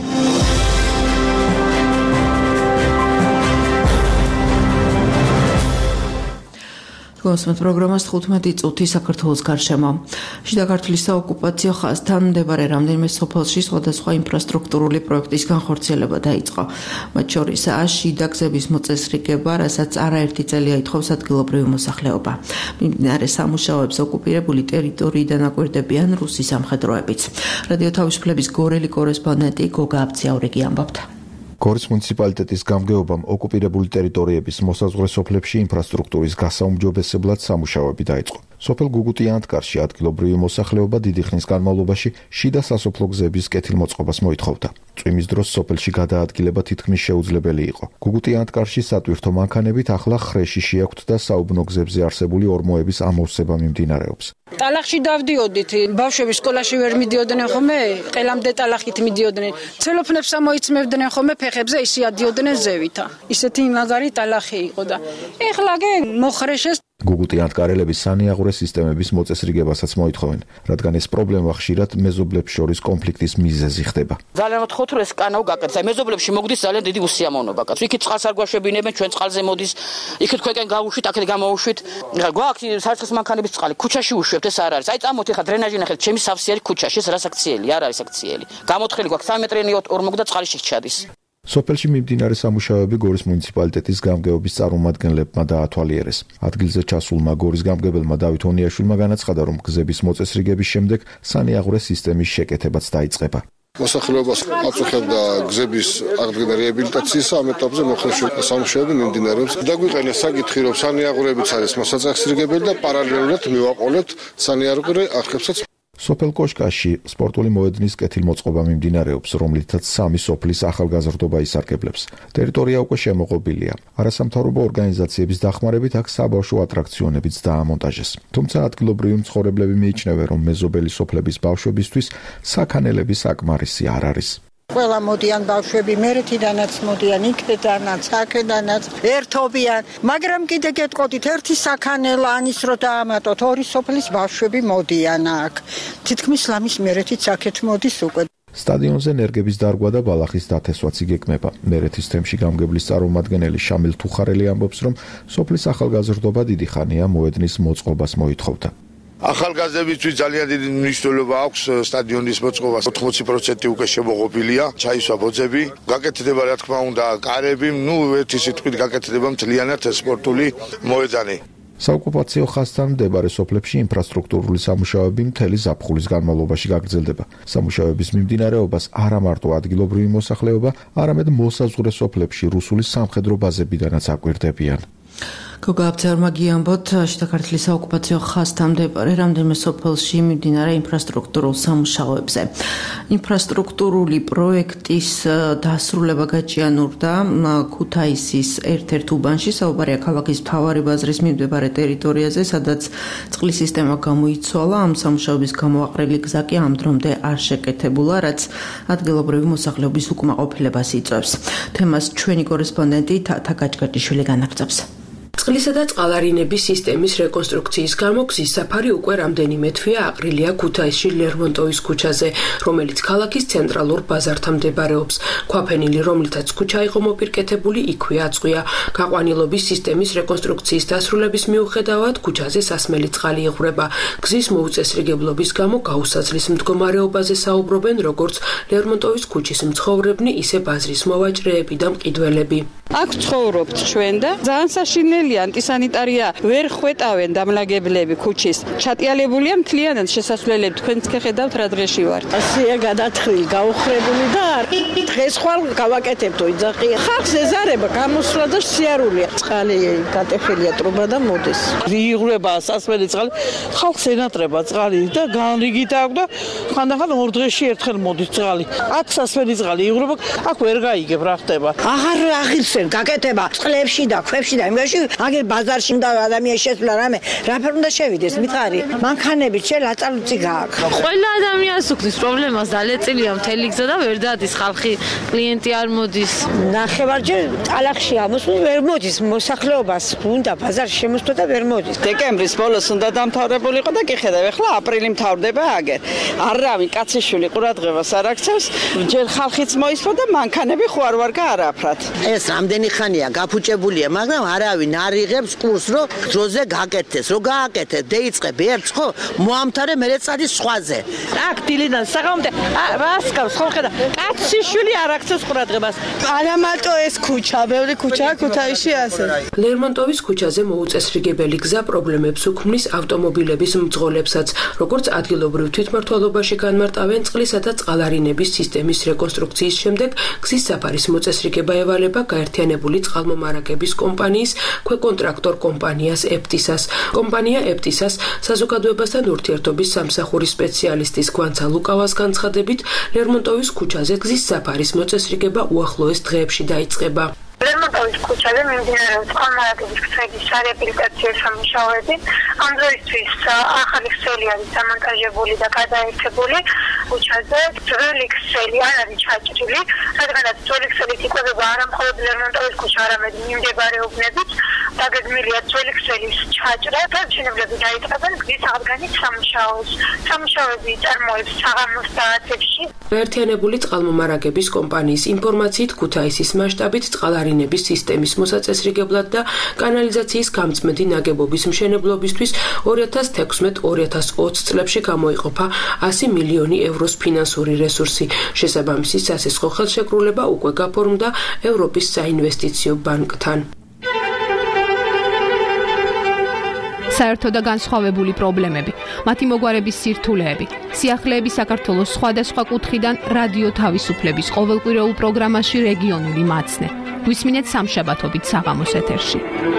გოსმეთ პროგრამას თხუთმეტი წუთი საქართველოს გარშემო. შიდა ქართლის საოკუპაციო ხაზთან მდებარე რამდენიმე სოფელში სხვადასხვა ინფრასტრუქტურული პროექტის განხორციელება დაიწყო. მათ შორისაა შიდა გზების მოწესრიგება, რასაც არაერთი წელია ითხოვს ადგილობრივი მოსახლეობა. მიმდინარე სამუშაოებს ოკუპირებული ტერიტორიიდან აკვირდებიან რუსი სამხედროებიც. რადიო თავისუფლების გორელი კორესპონდენტი გოგა აბციაურიგი ამბობდა. გორის მუნიციპალიტეტის გამგეობამ ოკუპირებული ტერიტორიების მოსაზღვრე სოფლებში ინფრასტრუქტურის გასაუმჯობესებლად სამუშაოები დაიწყო. სოფელ გუგუტი-ანტკარში ადგილობრივი მოსახლეობა დიდი ხნის განმავლობაში შიდა სასოფლო გზების კეთილმოწყობას მოითხოვდა. წვიმის დროს სოფელში გადაადგილება თითქმის შეუძლებელი იყო. გუგუტი-ანტკარში სატვირთო მანქანებით ახლა ხრეში შეაქვთ და საუბნო გზებზე არსებული ორმოების ამოვსება მიმდინარეობს. ტალახში დავდიოდით, ბავშვები სკოლაში ვერ მიდიოდნენ ხოლმე, ყელამდე ტალახით მიდიოდნენ. ცელოფნებს ამოიწმევდნენ ხოლმე ფეხებზე, ისე ადიოდნენ ზევითა. ისეთი მაგარი ტალახი იყო და ეხლა გე მოხრეშეს. გუგუტი-ანტკარელები სანიაღვრე სისტემების მოწესრიგებასაც მოითხოვენ, რადგან ეს პრობლემა ხშირად მეზობლებს შორის კონფლიქტის მიზეზი ხდება. ძალიან ვთხოვთ, რომ ეს კანაო გაკეთდეს. აი მეზობლებში მოგდის ძალიან დიდი უსიამოვნობა. კაც იქით წყალს არ გვაშვებინებენ, ჩვენ წყალზე მოდის, იქით ქვეკენ გავუშვით, აქეთ გამოვუშვით. გვაქვს საერთოს მანქანების წყალი, ქუჩაში უშვებთ, ეს არ არის. აი წამოთ ეხლა დრენაჟი ნახეთ, ჩემი სავსე არის ქუჩაში, ეს რას აქციელი, არ არის აქციელი. გამოთხელი გვაქვს სამი მეტრიანი ორმოგი და წყალი შეჩადის. სოფელში მიმდინარე სამუშაოები გორის მუნიციპალიტეტის გამგეობის წარმომადგენლებმა დაათვალიერეს. ადგილზე ჩასულმა გორის გამგებელმა დავით ონიაშვილმა განაცხადა, რომ გზების მოწესრიგების შემდეგ სანიაღვრე სისტემის შეკეთებაც დაიწყება. მოსახლეობას აწუხებდა გზების აღდგენა რეაბილიტაციის ამ ეტაპზე მოხერხებული სამუშაოები მიმდინარეობს. დაგვიყენეს საკითხი, რომ სანიაღვრეებიც არის მოსაწესრიგებელი და პარალელურად მივაყოლეთ სანიაღვრე არხებსაც. სოფელ კოშკაში სპორტული მოედნის კეთილმოწყობა მიმდინარეობს, რომლითაც სამი სოფლის ახალგაზრდობა ისარგებლებს. ტერიტორია უკვე შემოღობილია. არასამთავრობო ორგანიზაციების დახმარებით აქ საბავშვო ატრაქციონებიც დაამონტაჟეს. თუმცა ადგილობრივი მცხოვრებლები მიიჩნევენ, რომ მეზობელი სოფლების ბავშვებისთვის საქანელები საკმარისი არ არის. ყველა მოდიან ბავშვები მერეთიდანაც მოდიან, იქედანაც, აქედანაც, ერთობიან, მაგრამ კიდე გეტყოდით, ერთი საქანელა ანის რო დაამატოთ, ორი სოფლის ბავშვები მოდიან აქ. თითქმის ლამის მერეთიც აქეთ მოდის უკვე. სტადიონზე ნერგების დარგვა და ბალახის დათესვაც იგეგმება. მერეთის თემში გამგებლის წარმომადგენელი შამილ თუხარელი ამბობს, რომ სოფლის ახალგაზრდობა დიდი ხანია მოედნის მოწყობას მოითხოვდა. ახალგაზრდებისთვის ძალიან დიდი მნიშვნელობა აქვს სტადიონის მოწყობას. ოთხმოცი პროცენტი უკვე შემოღობილია, ჩაისვა ბოძები, გაკეთდება რა თქმა უნდა კარები, ნუ ერთი სიტყვით გაკეთდება მთლიანად სპორტული მოედანი. საოკუპაციო ხაზთან მდებარე სოფლებში ინფრასტრუქტურული სამუშაოები მთელი ზაფხულის განმავლობაში გაგრძელდება. სამუშაოების მიმდინარეობას არა მარტო ადგილობრივი მოსახლეობა, არამედ მოსაზღვრე სოფლებში რუსული სამხედრო ბაზებიდანაც აკვირდებიან. გოგაბძერმა გიამბოთ შიდა ქართლის საოკუპაციო ხაზთან მდებარე რამდენიმე სოფელში მიმდინარე ინფრასტრუქტურულ სამუშაოებზე. ინფრასტრუქტურული პროექტის დასრულება გაჭიანურდა ქუთაისის ერთ-ერთ უბანში, საუბარია ქალაქის მთავარი ბაზრის მიმდებარე ტერიტორიაზე, სადაც წყლის სისტემა გამოიცვალა. ამ სამუშაოების გამო აყრილი გზა კი ამ დრომდე არ შეკეთებულა, რაც ადგილობრივი მოსახლეობის უკმაყოფილებას იწვევს. თემას ჩვენი კორესპონდენტი თათა გაჭგაჭიშვილი განაგრძობს. წყლისა და წყალარინების სისტემის რეკონსტრუქციის გამო გზის საფარი უკვე რამდენიმე თვეა აყრილია ქუთაისში ლერმონტოვის ქუჩაზე, რომელიც ქალაქის ცენტრალურ ბაზართან მდებარეობს. ქვაფენილი, რომლითაც ქუჩა იყო მოპირკეთებული, იქვე აწყვია. გაყვანილობის სისტემის რეკონსტრუქციის დასრულების მიუხედავად, ქუჩაზე სასმელი წყალი იღვრება. გზის მოუწესრიგებლობის გამო გაუსაცლის მდგომარეობაზე საუბრობენ როგორც ლერმონტოვის ქუჩის მცხოვრებნი, ისე ბაზრის მოვაჭრეები და მყიდველები. აქ ცხოვრობთ ჩვენ და ძალიან საშინელია ანტისანიტარია ვერ ხვეტავენ დამლაგებლები ქუჩის. ჩატიალებულია მთლიანად შესასვლელები, თქვენც გეხედავთ რა დღეში ვართ. ასია გადათხრილი, გაუხრებული და დღეს ხვალ გავაკეთებთ ოჯახი. ხალხს ეზარება გამოსვლა და სიარულია. წყალი გატეხილია ტრუბა და მოდის. იღვრება სასმელი წყალი, ხალხს ენატრება წყალი და განრიგით აქვს და ხანდახან ორ დღეში ერთხელ მოდის წყალი. აქ სასმელი წყალი იღვრება, აქ ვერ გაიგებ რა ხდება. აღარ აღილსენ გაკეთება წყლებში და ქვებში და იმაში აგერ ბაზარში და ადამიანის შესვლა რამე რაფერ უნდა შევიდეს მითხარი მანქანები შენ აწალუწი გააქვს ყველა ადამიანს უქმნის პრობლემას დალეწილია მთელი გზა და ვერ დადის ხალხი კლიენტი არ მოდის ნახევარჯერ ტალახში ამოსული ვერ მოდის მოსახლეობას უნდა ბაზარში შემოსვლა და ვერ მოდის დეკემბრის ბოლოს უნდა დამთავრებულიყო და კი ხედავ ახლა აპრილი მთავრდება აგერ არავინ კაციშვილი ყურადღებას არ აქცევს ჯერ ხალხიც მოისვა და მანქანები ხო არ ვარ გაარაფრათ ეს რამდენი ხანია გაფუჭებულია მაგრამ არავინ არ იღებს კურსს რომ დროზე გაკეთდეს რომ გააკეთე დაიწყე ბერც ხო მოამთარე მე წადის სხვაზე აქ დილიდან საღამომდე რასკავს ხო ხედა კაციშვილი არ აქცევს ყურადღებას არა მარტო ეს ქუჩა ბევრი ქუჩა ქუთაისში ასე ლერმონტოვის ქუჩაზე მოუწესრიგებელი გზა პრობლემებს უქმნის ავტომობილების მძღოლებსაც როგორც ადგილობრივ თვითმმართველობაში განმარტავენ წყლისა და წყალარინების სისტემის რეკონსტრუქციის შემდეგ გზის საფარის მოწესრიგება ევალება გაერთიანებული წყალმომარაგების კომპანიის ქვეკონტრაქტორ კომპანიას ეპტისას. კომპანია ეპტისას საზოგადოებასთან ურთიერთობის სამსახურის სპეციალისტის გვანცა ლუკავას განცხადებით, ლერმონტოვის ქუჩაზე გზის საფარის მოწესრიგება უახლოეს დღეებში დაიწყება. ლერმონტოვის ქუჩაზე მიმდინარეობს წყალმომარაგების ქსელის სარეაბილიტაციო სამუშაოები. ამ დროისთვის ახალი ქსელი არის დამონტაჟებული და გადაერთებული ქუჩაზე. ძველი ქსელი არ არის ჩაჭრილი, რადგანაც ძველი ქსელით იკვებება არა მხოლოდ ლერმონტოვის ქუჩა, არამედ მიმდებარეობნებიც. დაგეგმილია ძველი ქსელის ჩაჭრა და ჩინებლები დაიწყებენ გზის აღდგენის სამუშაოს. სამუშაოები წარმოებს საღამოს საათებში. გაერთიანებული წყალმომარაგების კომპანიის ინფორმაციით ქუთაისის მასშტაბით წყალარინების სისტემის მოსაწესრიგებლად და კანალიზაციის გამწმენდი ნაგებობის მშენებლობისთვის ორი ათას თექვსმეტ ორი ათას ოცი წლებში გამოიყოფა ასი მილიონი ევროს ფინანსური რესურსი. შესაბამისი სასესხო ხელშეკრულება უკვე გაფორმდა ევროპის საინვესტიციო ბანკთან. საერთო და განსხვავებული პრობლემები, მათი მოგვარების სირთულეები, სიახლეები საქართველოს სხვადასხვა კუთხიდან რადიო თავისუფლების ყოველკვირეულ პროგრამაში რეგიონული მაცნე. გვისმინეთ სამშაბათობით საღამოს ეთერში.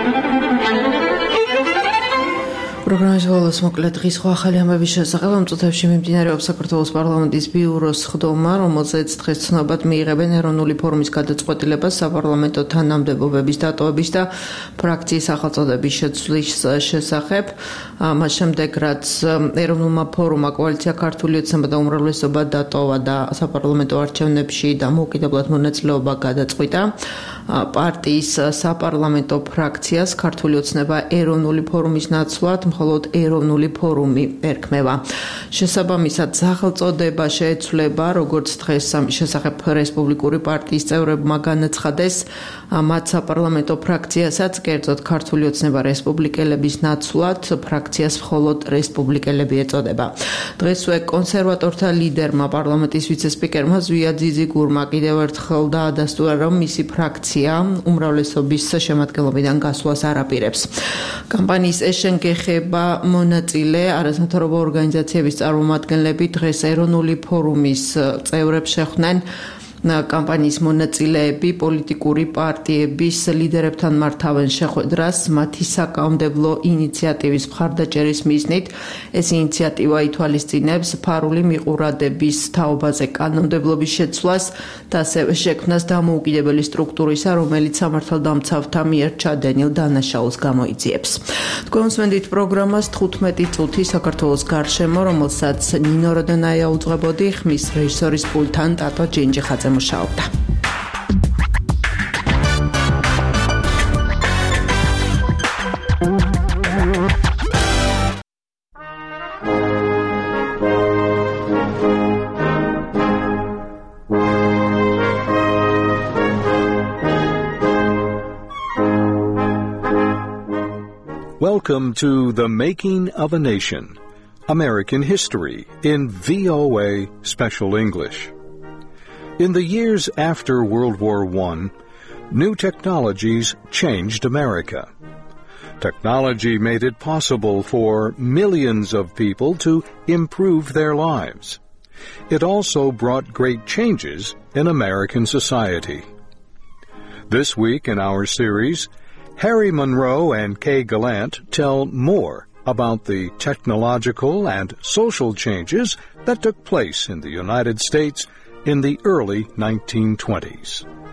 პროგრამის ბოლოს მოკლედ დღის სხვა ახალი ამბების შესახებ ამ წუთებში მიმდინარეობს საქართველოს პარლამენტის ბიუროს სხდომა, რომელზეც დღეს ცნობად მიიღებენ ეროვნული ფორუმის გადაწყვეტილებას საპარლამენტო თანამდებობების დატოვების და ფრაქციის სახელწოდების შეცვლის შესახებ. მას შემდეგ, რაც ეროვნულმა ფორუმმა კოალიცია ქართული ოცნება და უმრავლესობა დატოვა და საპარლამენტო არჩევნებში დამოუკიდებლად მონაწილეობა გადაწყვიტა, პარტიის საპარლამენტო ფრაქციას ქართული ოცნება ეროვნული ფორუმის ნაცვლად მხოლოდ ეროვნული ფორუმი ერქმევა. შესაბამისად, სახელწოდება შეეცვლება, როგორც დღეს ამის შესახებ რესპუბლიკური პარტიის წევრებმა განაცხადეს, მათ საპარლამენტო ფრაქციასაც, კერძოდ ქართული ოცნება რესპუბლიკელების ნაცვლად, ფრაქციას მხოლოდ რესპუბლიკელები ეწოდება. დღესვე კონსერვატორთა ლიდერმა, პარლამენტის ვიცე-სპიკერმა ზვია ძიზიგურმა კიდევ ერთხელ დაადასტურა, რომ მისი ფრაქცია უმრავლესობის შემადგენლობიდან გასვლას არ აპირებს. კამპანიის ეშენგეხება მონაწილე არასამთავრობო ორგანიზაციების წარმომადგენლები დღეს ეროვნული ფორუმის წევრებს შეხვდნენ კამპანიის მონაწილეები პოლიტიკური პარტიების ლიდერებთან მართავენ შეხვედრას მათი საკანონმდებლო ინიციატივის მხარდაჭერის მიზნით. ეს ინიციატივა ითვალისწინებს ფარული მიყურადების თაობაზე კანონმდებლობის შეცვლას და ასევე შექმნას დამოუკიდებელი სტრუქტურისა, რომელიც სამართალდამცავთა მიერ ჩადენილ დანაშაულს გამოიძიებს. თქვენ უსმენთ პროგრამას თხუთმეტი წუთი საქართველოს გარშემო, რომელსაც ნინო როდენაია უძღვებოდი, ხმის რეჟისორის პულტთან ტატო ჯინჯიხაძე მუშაობდა. Welcome to The Making of a Nation, American History in V O A Special English. In the years after World War One, new technologies changed America. Technology made it possible for millions of people to improve their lives. It also brought great changes in American society. This week in our series, Harry Monroe and Kay Gallant tell more about the technological and social changes that took place in the United States in the early nineteen twenties.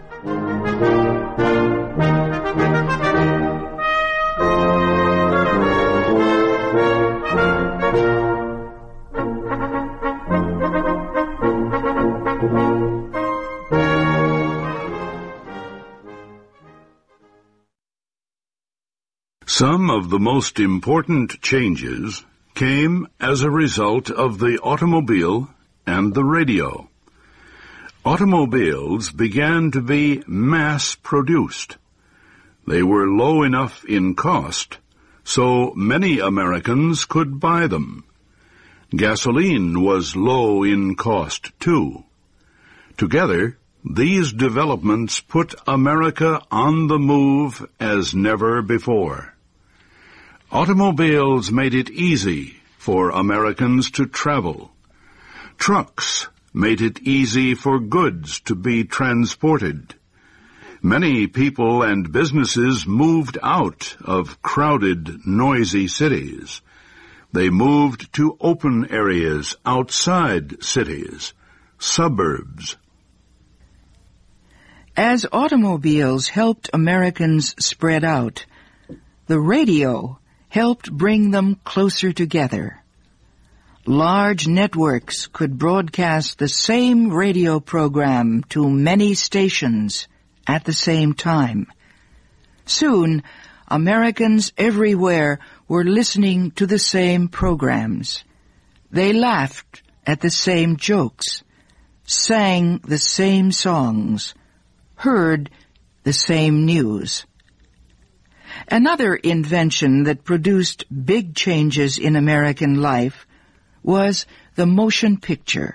Some of the most important changes came as a result of the automobile and the radio. Automobiles began to be mass-produced. They were low enough in cost, so many Americans could buy them. Gasoline was low in cost, too. Together, these developments put America on the move as never before. Automobiles made it easy for Americans to travel. Trucks made it easy for goods to be transported. Many people and businesses moved out of crowded, noisy cities. They moved to open areas outside cities, suburbs. As automobiles helped Americans spread out, the radio helped bring them closer together. Large networks could broadcast the same radio program to many stations at the same time. Soon, Americans everywhere were listening to the same programs. They laughed at the same jokes, sang the same songs, heard the same news. Another invention that produced big changes in American life was the motion picture.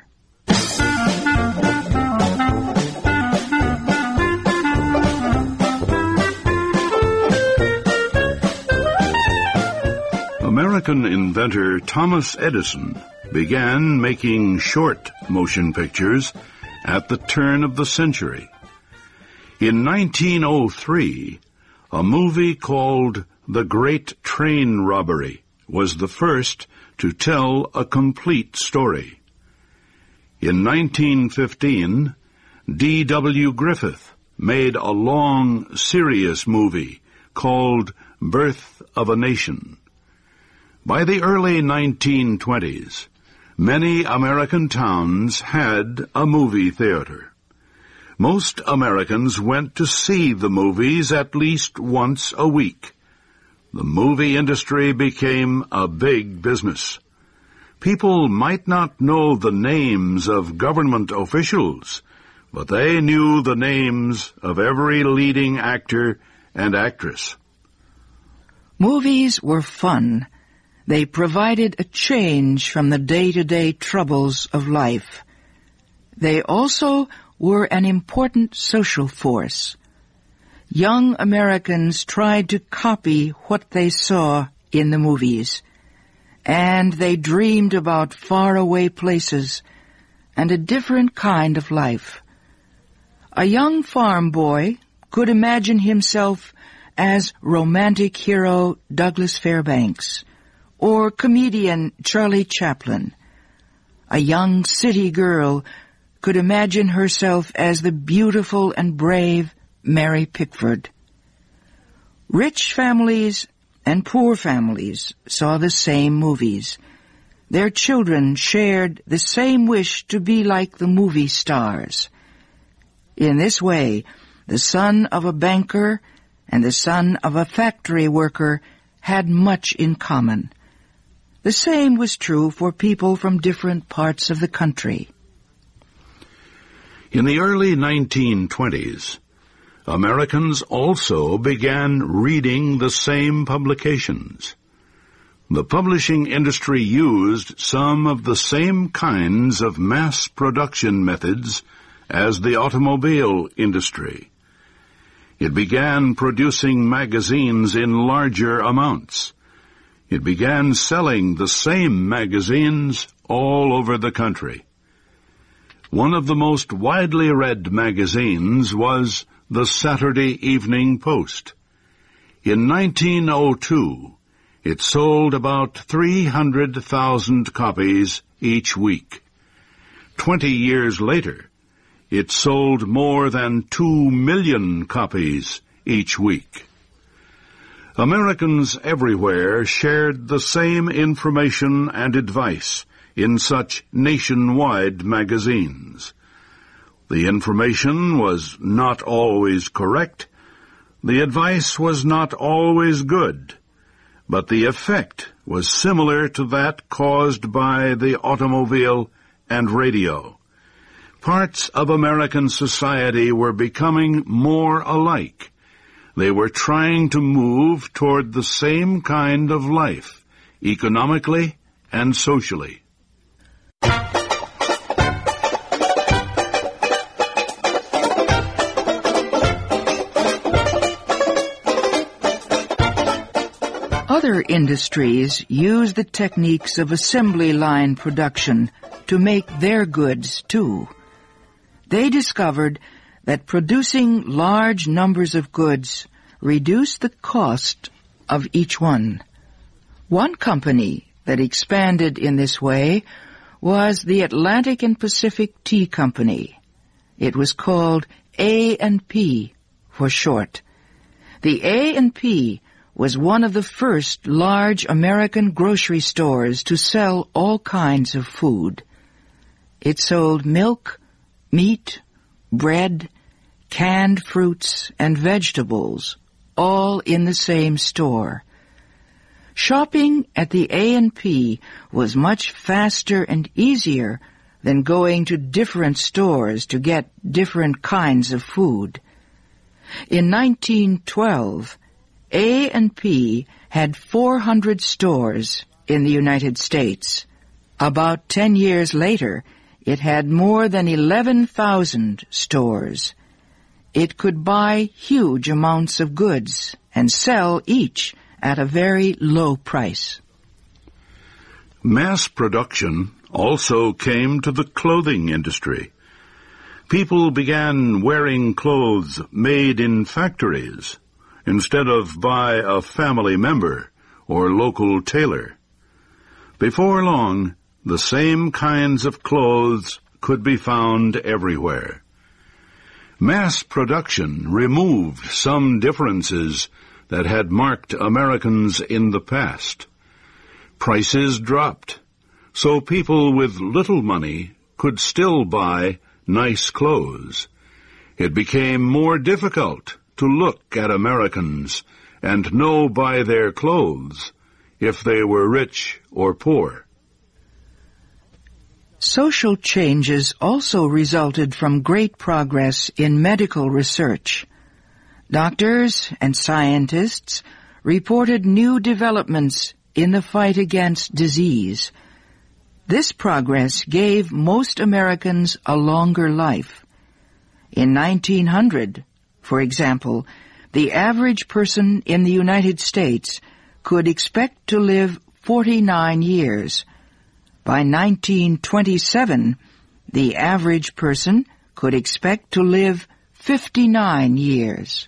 American inventor Thomas Edison began making short motion pictures at the turn of the century. In nineteen oh three, a movie called The Great Train Robbery was the first to tell a complete story. In nineteen fifteen, D W Griffith made a long, serious movie called Birth of a Nation. By the early nineteen twenties, many American towns had a movie theater. Most Americans went to see the movies at least once a week. The movie industry became a big business. People might not know the names of government officials, but they knew the names of every leading actor and actress. Movies were fun. They provided a change from the day-to-day troubles of life. They also were an important social force. Young Americans tried to copy what they saw in the movies, and they dreamed about faraway places and a different kind of life. A young farm boy could imagine himself as romantic hero Douglas Fairbanks or comedian Charlie Chaplin. A young city girl could imagine herself as the beautiful and brave Mary Pickford. Rich families and poor families saw the same movies. Their children shared the same wish to be like the movie stars. In this way, the son of a banker and the son of a factory worker had much in common. The same was true for people from different parts of the country. In the early nineteen twenties, Americans also began reading the same publications. The publishing industry used some of the same kinds of mass production methods as the automobile industry. It began producing magazines in larger amounts. It began selling the same magazines all over the country. One of the most widely read magazines was the Saturday Evening Post. In nineteen oh two, it sold about three hundred thousand copies each week. Twenty years later, it sold more than two million copies each week. Americans everywhere shared the same information and advice in such nationwide magazines. The information was not always correct, the advice was not always good, but the effect was similar to that caused by the automobile and radio. Parts of American society were becoming more alike. They were trying to move toward the same kind of life, economically and socially. Other industries use the techniques of assembly line production to make their goods too. They discovered that producing large numbers of goods reduced the cost of each one. One company that expanded in this way was the Atlantic and Pacific Tea Company. It was called A and P for short. The A and P was one of the first large American grocery stores to sell all kinds of food. It sold milk, meat, bread, canned fruits, and vegetables, all in the same store. Shopping at the A and P was much faster and easier than going to different stores to get different kinds of food. In nineteen twelve, A and P had four hundred stores in the United States. About ten years later, it had more than eleven thousand stores. It could buy huge amounts of goods and sell each at a very low price. Mass production also came to the clothing industry. People began wearing clothes made in factories instead of by a family member or local tailor. Before long, the same kinds of clothes could be found everywhere. Mass production removed some differences that had marked Americans in the past. Prices dropped, so people with little money could still buy nice clothes. It became more difficult to look at Americans and know by their clothes if they were rich or poor. Social changes also resulted from great progress in medical research. Doctors and scientists reported new developments in the fight against disease. This progress gave most Americans a longer life. In nineteen hundred, for example, the average person in the United States could expect to live forty-nine years. By nineteen twenty-seven, the average person could expect to live fifty-nine years.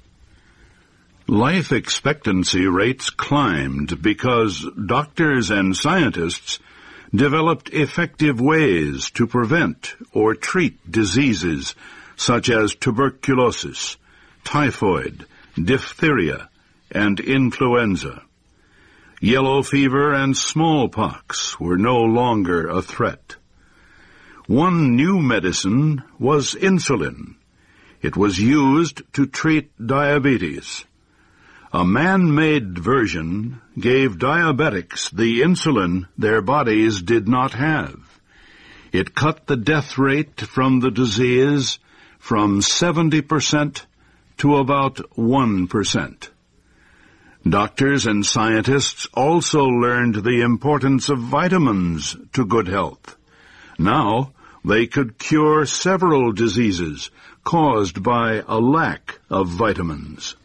Life expectancy rates climbed because doctors and scientists developed effective ways to prevent or treat diseases such as tuberculosis, typhoid, diphtheria, and influenza. Yellow fever and smallpox were no longer a threat. One new medicine was insulin. It was used to treat diabetes. A man-made version gave diabetics the insulin their bodies did not have. It cut the death rate from the disease from seventy percent to about one percent. Doctors and scientists also learned the importance of vitamins to good health. Now they could cure several diseases caused by a lack of vitamins.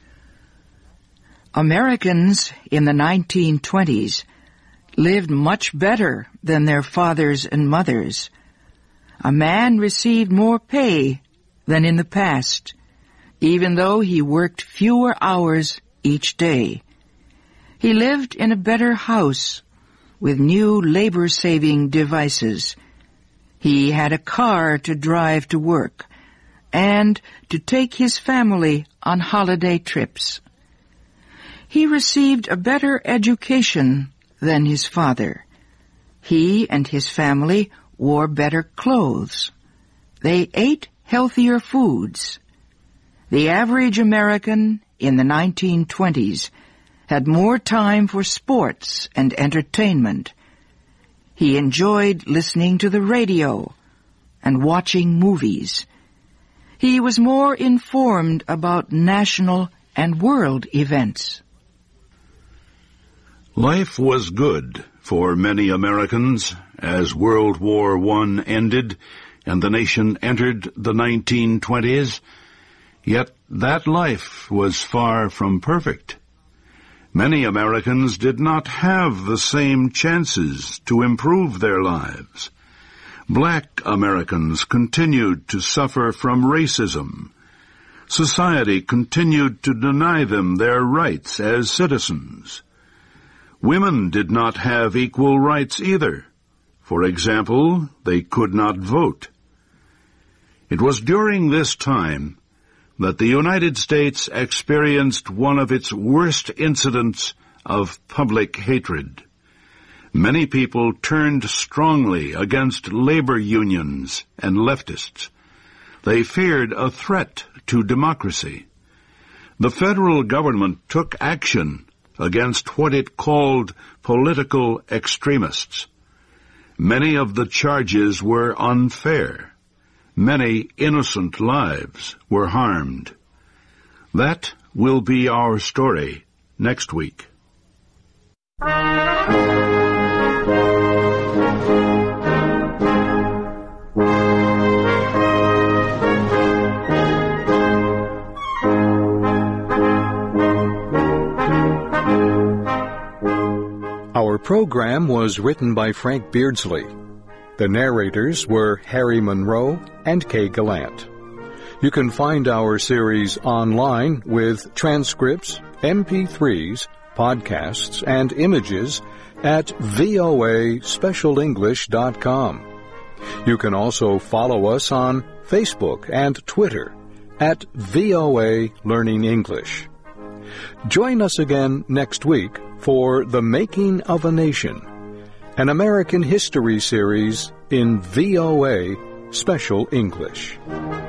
Americans in the nineteen twenties lived much better than their fathers and mothers. A man received more pay than in the past, even though he worked fewer hours each day. He lived in a better house with new labor-saving devices. He had a car to drive to work and to take his family on holiday trips. He received a better education than his father. He and his family wore better clothes. They ate healthier foods. The average American in the nineteen twenties had more time for sports and entertainment. He enjoyed listening to the radio and watching movies. He was more informed about national and world events. Life was good for many Americans as World War One ended and the nation entered the nineteen twenties, yet that life was far from perfect. Many Americans did not have the same chances to improve their lives. Black Americans continued to suffer from racism. Society continued to deny them their rights as citizens. Women did not have equal rights either. For example, they could not vote. It was during this time that the United States experienced one of its worst incidents of public hatred. Many people turned strongly against labor unions and leftists. They feared a threat to democracy. The federal government took action against what it called political extremists. Many of the charges were unfair. Many innocent lives were harmed. That will be our story next week. Our program was written by Frank Beardsley. The narrators were Harry Monroe and Kay Gallant. You can find our series online with transcripts, M P threes, podcasts, and images at V O A special english dot com. You can also follow us on Facebook and Twitter at V O A Learning English. Join us again next week for The Making of a Nation, an American history series in V O A Special English.